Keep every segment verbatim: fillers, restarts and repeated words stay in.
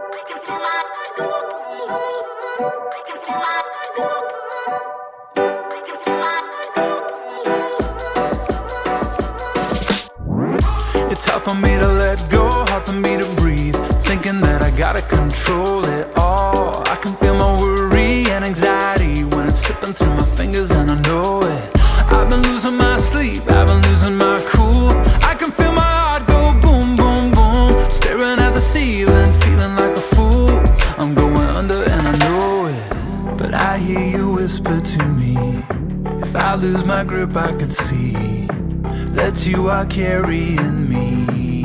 It's hard for me to let go, hard for me to breathe, thinking that I gotta control it all. I can feel my worry and anxiety when it's slipping through my fingers, and I know it. I've been losing my sleep, I've been losing my cool. I can feel my heart go boom, boom, boom, staring at the ceiling, feeling like a fool. I'm going under and I know it, but I hear you whisper to me, if I lose my grip I could see that you are carrying me.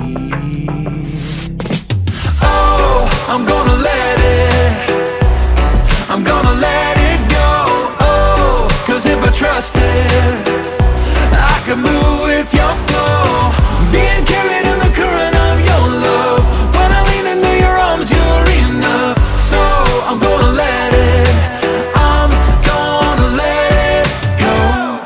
Oh, I'm gonna let it, I'm gonna let it go. Oh, cause if I trust it, I can move with your flow, being carried in the current of your love. When I lean into your arms, you're enough. So I'm gonna let it, I'm gonna let it go.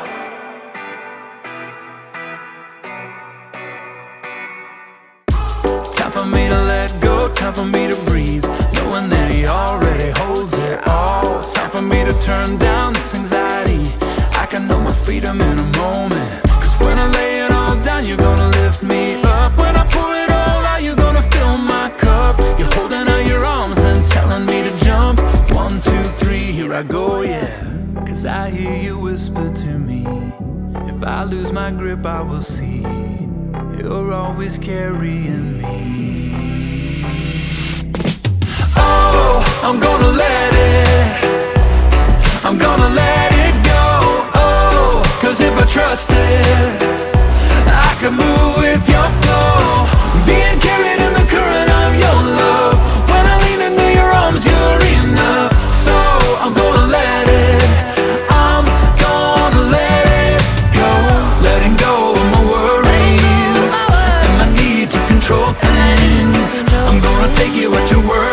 Time for me to let go, time for me to breathe, knowing that he already holds it all. Time for me to turn down this anxiety, I can know my freedom in a moment. Cause when I lay it all down, you're gonna lift me up. When I pour it all out, you're gonna fill my cup. You're holding out your arms and telling me to jump. One, two, three, here I go, yeah. Cause I hear you whisper to me, if I lose my grip I will see you're always carrying me. Oh, I'm gonna let it, I'm gonna let it go. Oh, cause if I trust it, I can move with your flow, being carried in the current of your love. When I lean into your arms, you're enough. So I'm gonna let it, I'm gonna let it go. Letting go of my worries and my need to control things. I'm gonna take you at your word.